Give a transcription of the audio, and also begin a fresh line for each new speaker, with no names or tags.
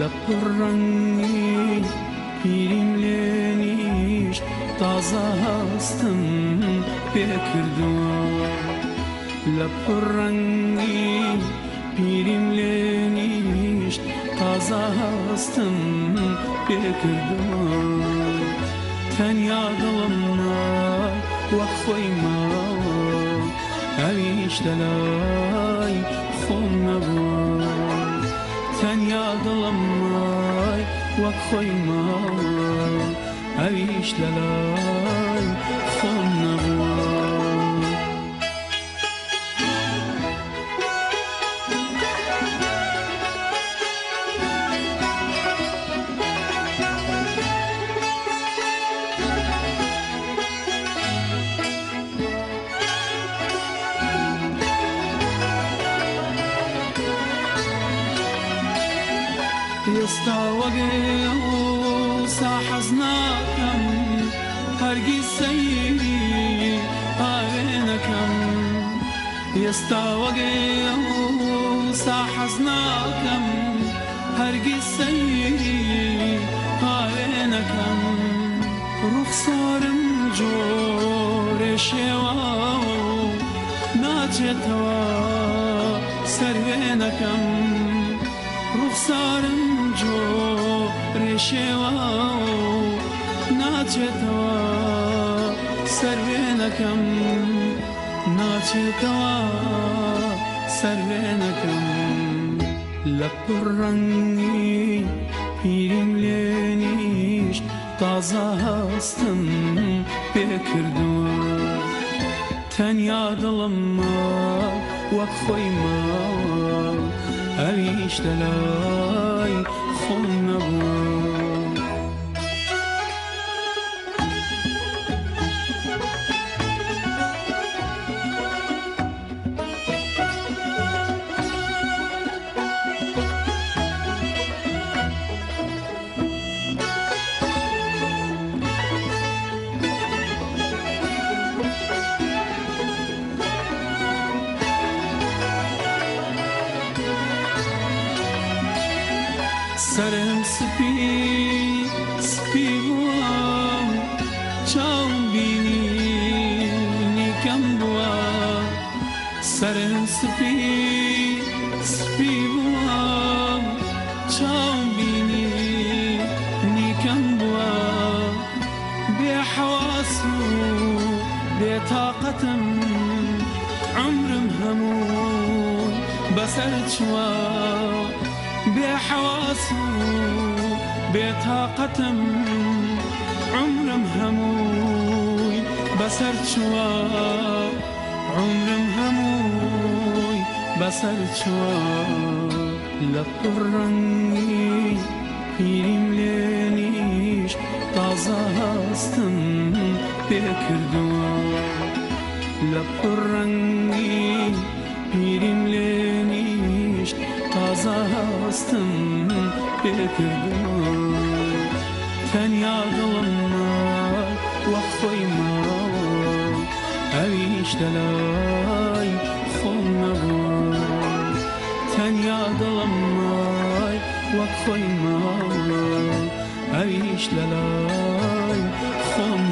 لپڕەنگی پیریم لێ نیشت تازە هەستم پێکردووە لپڕەنگی پیریم لێ نیشت تازە هەستم پێکردووە تەنیا دڵم مای وەک خۆی ماوە ئەویش لەلای خۆم نەبووە تەنیا دڵم مای وەک خۆی ماوە ئەویش لەلای خۆم نەبووە ئێستا وەگەوسا حەز ناکەم هەرگیز سەیری ئاوێ نەکەم ئێستا وەگەوسا حەز ناکەم هەرگیز سەیری ئاوێ نەکەم ڕوخسارم جۆرێ شێوە ناچێتەوە سەروێ نەکەم ڕوخسارم جۆرێ شێوە ناچێتەوە سەروێ نەکەم ناچێتەوە سەروێ نەکەم لەپڕەنگی پیریم لێ نیشت تازە هەستم پێکردووە تەنیا دڵم ماوە وەک خۆی ماوە ئەویش لەلای خۆم نەبووە سرم سپی بووە چاوم بینی کەم بووە سرم سپی بووە چاوم بینی کەم بووە بێ حەواس و بێ تاقەتم عمرم هەموو بەسەر چووە بێ حەواس و بێ تاقەتم عمرم هەمووی بەسەر چووە عمرم هەمووی بەسەر چووە لەپڕەنگی پیریم لێ نیشت تازە هەستم پێکردووە لەپڕەنگی پیریم لێ نیشت تازە هەستم پێکردووە تەنیا دڵم مای وەک خۆی ماوە ئەویش لەلای خۆم نەبووە تەنیا دڵم مای وەک خۆی ماوە ئەویش لەلای خۆم